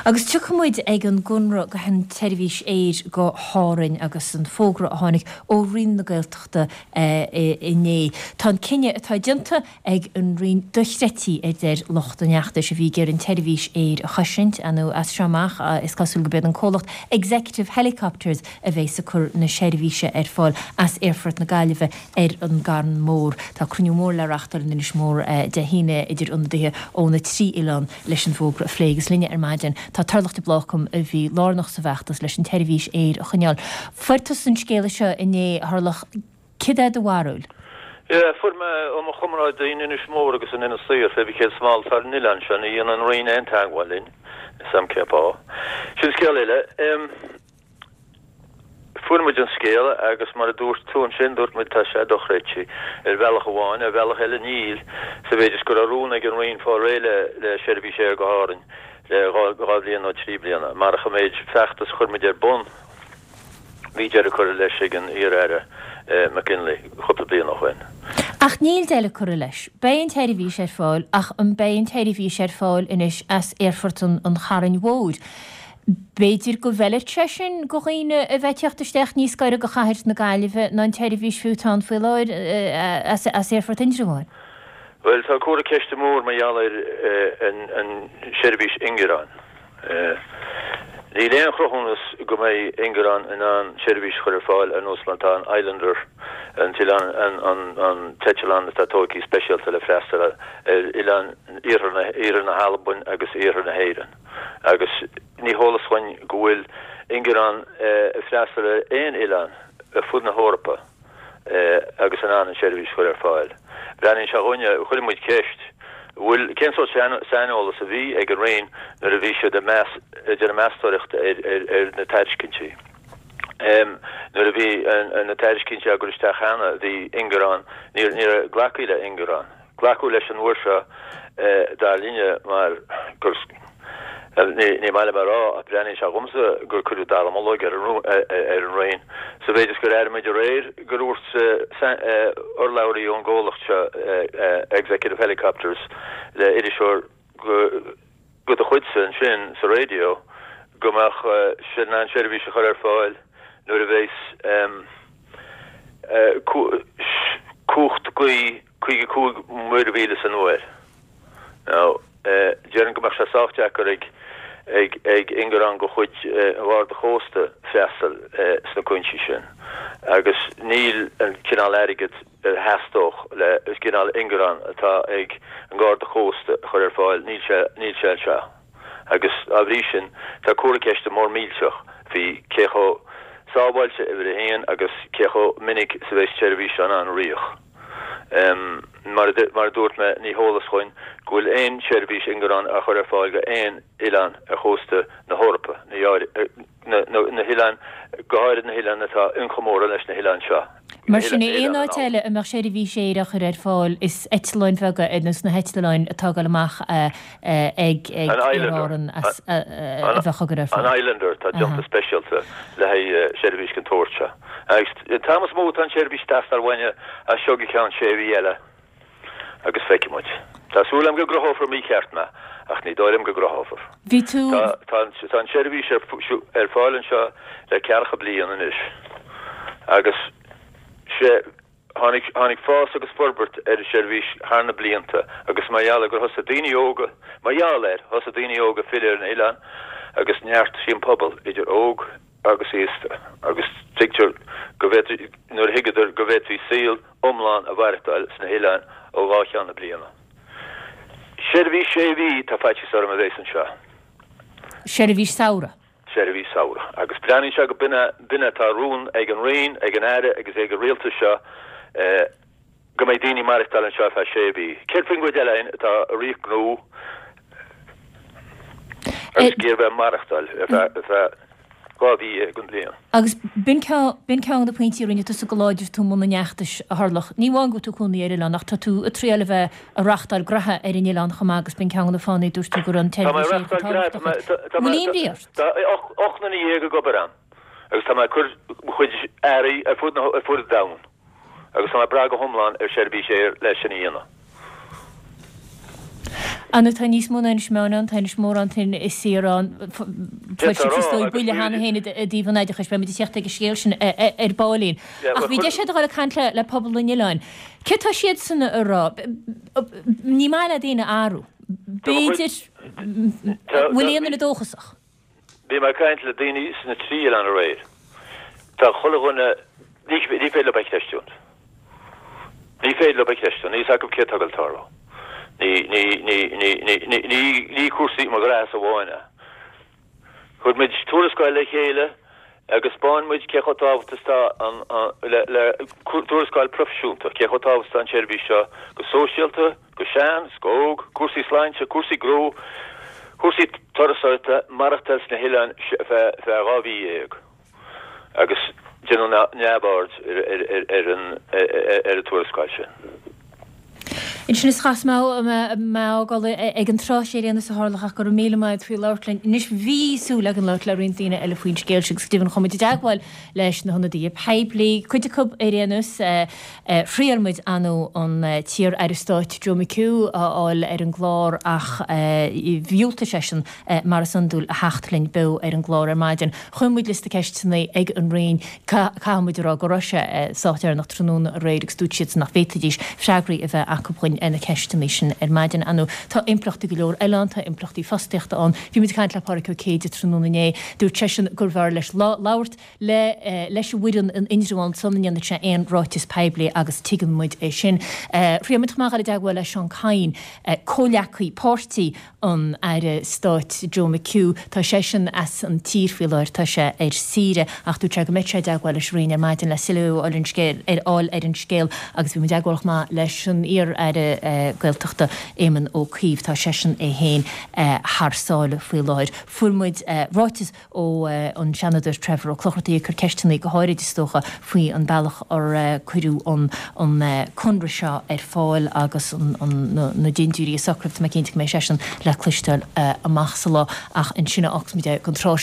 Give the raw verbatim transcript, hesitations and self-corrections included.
Agus tuchamuid ag an gunra go hen televís éir go hárainn agus an fógra a tháinig ó rion na Gaeltachta inné. Tá cinenne atá dinta ag an rion duchretí ag der locht an neachta se bhí gur an televís éir a chaisint anú as seamach is cosúil go bead an cólacht Executive Helicopters a bhééis a chur na seirbhíse ar fáil as Airfort na Gaillimhe ar an Garn Mór. Tá cruniú mór le reachtar in is mór de híine idir iondaithe ó na trí Ilan leis an fógra a phlégus linne ar maidin. Tá tarlacht blacham a bhí lánach sa bheachtas leis an televís éir a chuneal. Fuirtas an scéile seo inné tharlach cid é do bharúil? Ja, voor me om een chumra de in is mór agus an in stuur heb ik het smal far nilan shan in an rain en tagwalin sam kepa. Sin scéile ehm voor me an scéile agus mar dúr tún sin dúr mit ta sé dochrechi er wel gewoon er wel hele níl se veidir go a rún ag an rain for réile le sherbi sé go harin le gadlíon no tríbliana mar a méid fechttas chur me der bon ví er chu leis an ire McKinley chupla blian nach wen. Ach níl deile chu leis. Béin televís ar fáil ach an béin televís ar fáil inis as Airfort an charin Wód. Beidir go bhile sin go chéine a bheitteachtasteach níos gaiire go chahirt na Gaillimhe ná an televís fiútán fuiláid as Airfort indraháin. Well, tá cuara ceiste mór mai jaalair an seirbhís Ingerán. Ní léon chrochúnas go mé Ingerán in an seirbhís chuir fáil an Oslandán Islander an tilan an Tetcheland tá tóí special le freistal ilan íar na Halbun agus íar na Héireann. Agus ní hólashain go bhfuil Ingerán freistal éon Ilan a fud na Hórpa agus an an seirbhís chuir fáil. Brenn se gonne chuil muid ceist bhfuil cén so sanola sa bhí ag an réin nar a bhí se de de meastóireacht ar na teircinnti. Nar a bhí an na teircinnti a guristeach chana bhí Ingerán ní a glacuile Ingerán. Glacu leis an bhuairse dá líne mar gur ní meile mar rá a brenn se gomsa gur chuú dal amlóig ar an réin. So beidir gur er meidir réir gur úr orlaurí ón ggólacht se Executive Helicopters le idirisiúr go a chuidse an sin sa radio gomach sin an seirbhís a chur ar fáil nuair a bhéis cúcht chuige cúig muir bhíle san nuair. Now, dearan gomach se sáteach ag ag ag Ingerán go chuid bhar de chósta festal sna cuintí sin. Agus níl an cinál airigid ar heastóch le cinál Ingerán atá ag an gár de chósta chur ar fáil níl se se. Agus a bhrí sin tá cuara ceiste mór mílseach hí cécho sábhailte i bhir a héan agus cécho minic sa bhéis seirbhís an an riach. Um, mar, mar dúirt me ní hólas chuin gohfuil éon seirbhís Ingerán a chur ar fáil go éon Ilan a chósta na Hórpa na na Hilan goáir na Hilan atá incomóra leis na Hilan seo. Mar sin éon áiteile a mar seirbhís éire a chur ar fáil is eitleáin bhega inas na heitleáin atá go amach ag ag Iran as a bhecha gur ar fáil. An Islander tá just a specialta le é seirbhís contóirse. Thomas Mó an seirbhís tastar bhaine a seoga ceann séhí eile agus feici muid. Tásúlam go grothófar mí ceartna ach ní dóirim go grothófar. Bhí tú Tá an seirbhís ar fáilann seo le cearcha bliain inis. Agus sé tháinig fás agus forbert ar seirbhís thar na blianta agus maiall gur thosa daoine óga maiall ar thosa daoine óga fidir na Ilan agus neart sin pobl idir óg agus éiste agus tigtir go bhfuil nuair hiigeidir go bhfuil hí síl omláin a bhairtáil sna Ilan ó bháceanna bliana. Seirbhís sé bhí tá faighte orm a bhééis an seo. Seirbhís saora. Seirbhís saora. Agus breann se go binne tá rún ag an réin ag an aire agus ag an réalta seo go méid daoine marachtáil an seo fe sé bhí. Ceirfinn go deilein tá a riomh gnú agus géir bheith marachtáil gábhí gon blian. Agus bin ceann na pointí rinne tu go láidir tú mna neachtas a tharlach. Ní bháin go tú chun éile nach tá tú a tríile bheith a rachtáil gratha ar in Ián chum agus bin ceann na fánaí dúirtú gur an televís. Mlíon bríart. Tá och na dhéige go bar an. Agus tá chur chuid airí ar fud ar fud da. Agus tá bra go thomláin ar seirbhís sé leis sin íana. Anna tá níos móna is meán tá is mór an tin is sírán stoi buile hána héine a ddíhanaideachas be seachta go scéil sin ar bálín. Ach bhí de sé le cantle le pobl in Ileáin. Cetá siad sanna ará ní mai le dtíine áú. Béidir bhfuilíonna le dóchasach. Bhí mar caiint le daoine sanna tríal an a réir. Tá chola ní féile be ceistún. Ní féile be ceistún, ní sa go cé tagaltárá. Ní ní ní ní ní ní ní cuasaí mar grás a bháine. Chud muid túrascáil le chéile agus bán muid cechotábhachtá an le túrascáil profisiúnta, cechotábhachtá an seirbhís seo go sóisialta, go sean, scóg, cuasaí sláinte, cuasaí gró, cuasaí torasáilta, marachtas na Hileáin fe rábhí éag. Agus General Neabard ar a túrascáil sin. In sin is chas má gáil ag an trá sé réanana sa hálachach gur mí maid fao leirlainn, nis víú le an leir le rintíine eile faoin scéil se Stephen choid deagháil leis na honna díobh peblií chuide cub é réanús fríarmuid anú an tír Aristáit Joe McHugh áil ar an glár ach bhiúlta sesin mar sandúil a heachtlinn be ar an glár ar maidin. Chuimmuid lista ceistena ag an réin caimuidirrá go roise sátear nach tróna a réidir stúisiid nach fétadís freagraí a bheith acapáin ina ceistena sin ar maidin anú tá implachta go leor Eile tá implachtaí fasteachta an bhí muid caiint le pára céide trónané dúir tesin gur bhar leis láhart le leis bhuian an indraháin sonnaíanana sé éon ráitis peblií agus tuigean muid é sin. Riamid má a deaghfuil leis an cain cóleachaí pórtaí an ar Stáit Joe McHugh tá sé sin as an tíorfiáir tá sé ar síre ach dú tre go mit sé deaghfuil leis rion ar maidin le siú ar an scéil ar áil ar an scéil agus bhí mu deaghfuilach má leis an ar ar gailteachta éman ó cíomh tá sesin é héin thsáile faoi láid. Fuairmuid ráitis ó an seanadidir Trevor ó clochtaí chu ceistena go háirid istócha faoi an bailach ar cuiú an chunra seo ar fáil agus na déintúí sacraft me cinnta mé sesin le cluisteil amach sa lá ach in sinna ocht míide an trá